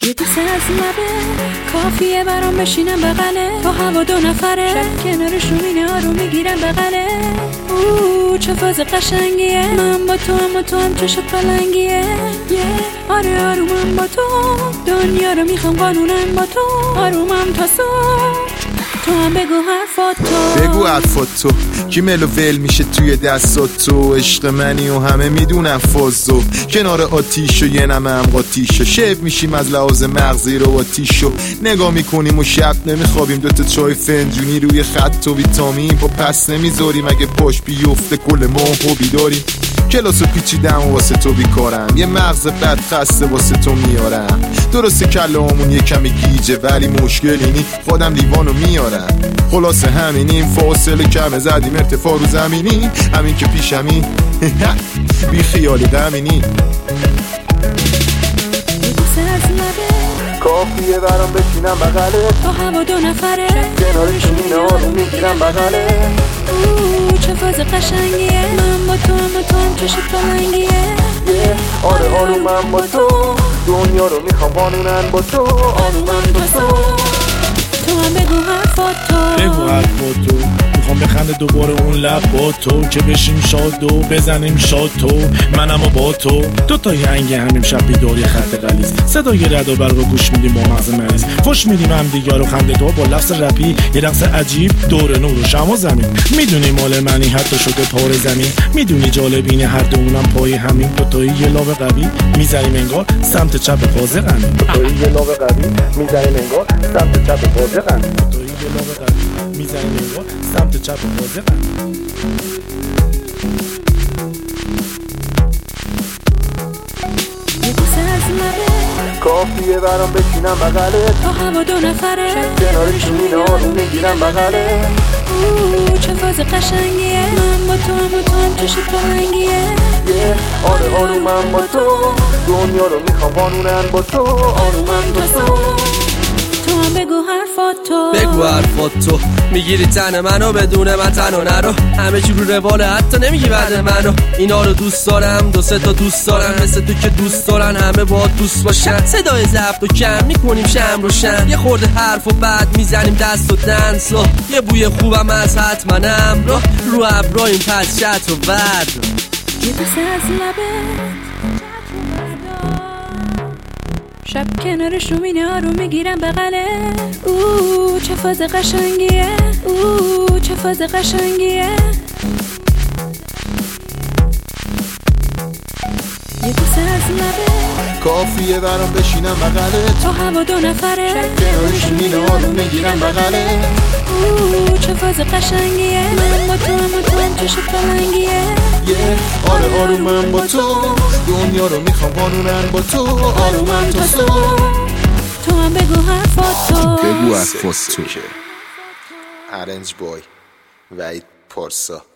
یه دوست از لبه کافیه برام بشینم بغله، تو هوا دو نفره شب کنارشون اینه ها رو میگیرم بغله. چه فاز قشنگیه، من با تو اما تو هم چشت پلنگیه. آره آرومم با تو، دنیا رو میخوام قانونم با تو. آرومم تا صبح، تو هم بگو حرفاتو، بگو حرفاتو. کی ملو ول میشه توی دستات تو؟ عشق منی و همه میدونم فازو. کنار آتیشو یه نمه هم قاتیشو، شب میشیم از لحاظ مغزی رو آتیشو. نگاه میکنیم و شب نمیخوابیم، دوتا چای فنجونی روی خط و ویتامین با پس نمیذاریم. اگه پاش بیفته کل ماهو بیداریم. کلاسو پیچیدم و واسه تو بیکارم، یه مغز بد خسته واسه تو میارم. درسته کلامون یه کمی گیجه ولی مشکل اینی خودم لیوانو میارم. خلاصه همینیم، فاصله کمه زدیم ارتفاع رو زمینی. همین که پیشمی بی خیال دمینی. کافیه برام بشینم بغله، تو هوا دو نفره کنارشون اینه ها رو میگیرم بغله. چه فاز قشنگیه، من با تو اما تو هم چشت پلنگیه. آره آرومم با تو، دنیا رو میخوام قانونن با تو. آرومم با تو، تو هم بگو حرفاتو، بگو حرفاتو. میخوام بخنده دوباره اون لب با تو، که بشیم شاد و بزنیم شاد تو. منم و با تو دوتا ینگ همیم شب بیداری خط غلیظ. صدای رد و برق رو گوش میدیم با مغز مریض. فش میدیم هم دیگر رو خنده تو با لفظ رپی. یه رقص عجیب دور نور و شما زمین. میدونی مال منی حتی شده پار زمین. میدونی جالبینه هر دومونم پای همین. دوتایی یه لاب قوی میزنیم انگار سمت چپ پازه غمی. دوتایی یه لاب قوی میزنیم انگار سمت چپ پازه غمی. دوتایی یه لاب قوی میزنیم انگار سمت چپ پازه غمی. کافیه برام بشینم بغله، تو هوا دو نفره کنارشون اینه ها رو میگیرم بغله. چه فاز قشنگیه، من با تو اما تو هم چشت پلنگیه. آره آرومم با تو، دنیا رو میخوام قانونن با تو. آرومم با تو، تو هم بگو حرفاتو، بگو حرفاتو. میگیری تن منو بدون من تنو نرو. همه چی رو رواله حتی نمیگی بعد منو. اینا رو دوست دارم، دو سه تا دوست دارم مثل تو که دوست دارن همه با دوست باشن. صدای ضبط و کم میکنیم شم روشن. یه خورده حرف و بعد میزنیم دست و دنسو. یه بوی خوبم از حتمنم رو ابراهیم پس شط و ورد. یه دوست از لبه شب کنارش رو مینه ها رو میگیرم بغله. چه فاز قشنگیه، چه فاز قشنگیه. یه دوست از لبه کافیه برام بشینم بغله، تو هوا دو نفره کنارشون اینه ها رو میگیرم بغله. چه فاز قشنگیه، من با تو اما تو هم چشت پلنگیه. آره آرومم با تو، دنیا رو میخوام قانونن با تو. آرومم تا صبح، تو هم بگو حرفاتو، بگو حرفاتو. ارنج بای وحید پارسا.